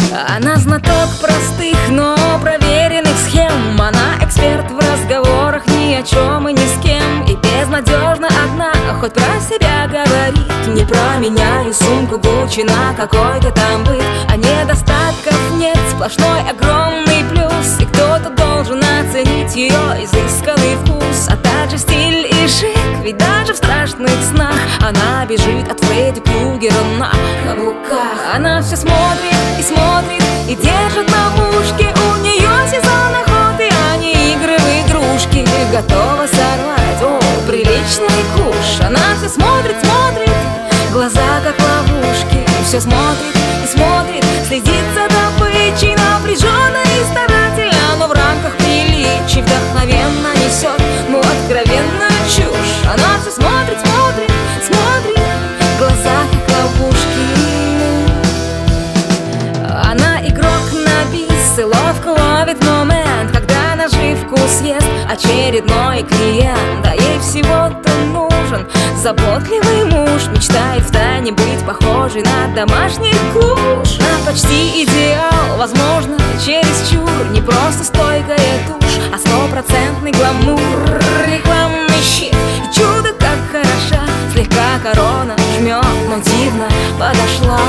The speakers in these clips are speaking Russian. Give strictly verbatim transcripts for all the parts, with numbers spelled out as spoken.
Она знаток простых, но проверенных схем. Она эксперт в разговорах ни о чем и ни с кем. И безнадежно одна, хоть про себя говорит. Не променяю сумку Гуччи на какой-то там быт. А недостатков нет, сплошной огромный плюс. И кто-то должен оценить ее изысканный вкус, а также стиль и шик. Ведь даже в страшных снах она бежит от Фредди Крюгера на каблуках. Она все смотрит и смотрит и держит на мушке. У нее сезон охоты, а не игры в игрушки. Готова сорвать, о, приличный куш. Она все смотрит, смотрит, глаза как ловушки. Все смотрит и смотрит, следит за добычей напряженно и старательно, но в рамках приличий вдохновенно несет, ну, откровенную чушь. Она все смотрит, смотрит, смотрит, глаза как ловушки. Она игрок на бис и ловко ловит момент, когда наживку съест очередной клиент. А ей всего-то нужен заботливый муж. Мечтает втайне быть похожей на домашний куш. На почти идеал, возможно, чересчур. Не просто стойкая тушь, а стопроцентный гламур. Рекламный щит, и чудо как хороша. Слегка корона жмет, но дивно подошла.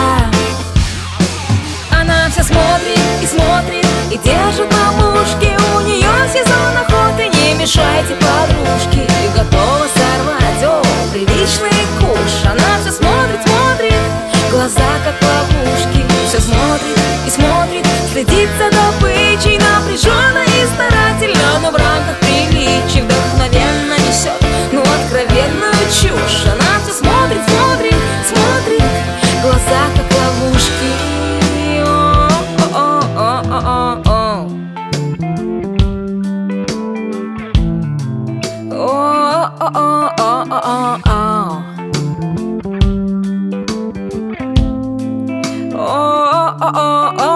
Она все смотрит и смотрит и держит на мушке. У нее сезон охоты, не мешайте, подружки. И готова сорвать, о, приличный куш. Она все смотрит, смотрит, глаза как ловушки. Все смотрит и смотрит, следит за добычей напряженно и старательно, но в рамках приличий вдохновенно несет, ну, откровенную чушь. Она все смотрит, смотрит, смотрит, глаза как ловушки. Oh, oh, oh, oh.